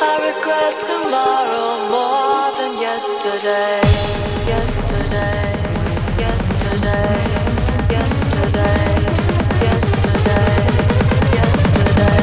I regret tomorrow more than yesterday. Yesterday, yesterday, yesterday, yesterday, yesterday,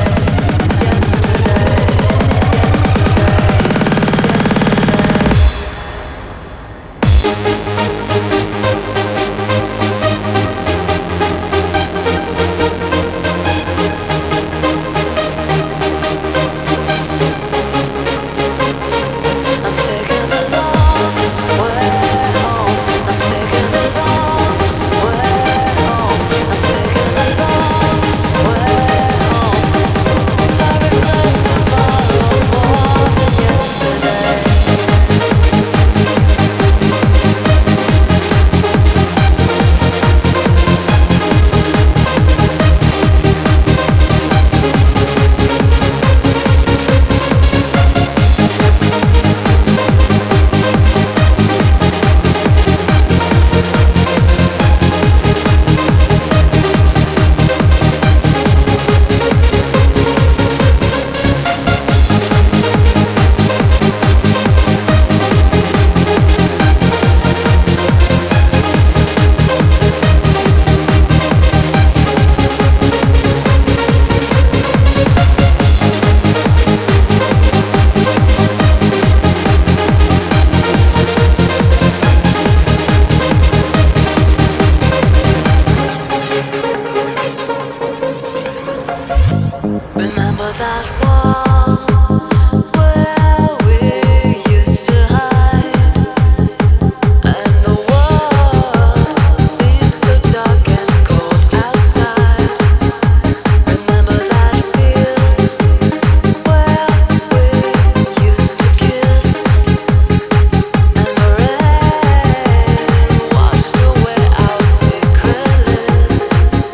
remember that wall where we used to hide, and the world seemed so dark and cold outside. Remember that field where we used to kiss, and the rain washed away our secret list.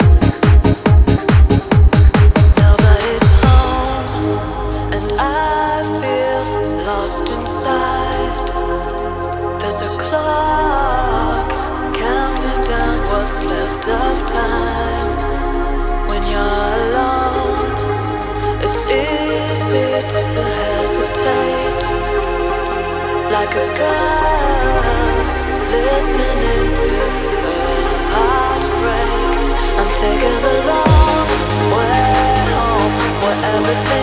Nobody's home, and I feel lost inside. There's a clock counting down what's left of time. When you're alone, it's easy to hesitate, like a girl listening to her heartbreak. I'm taking the long way home, where everything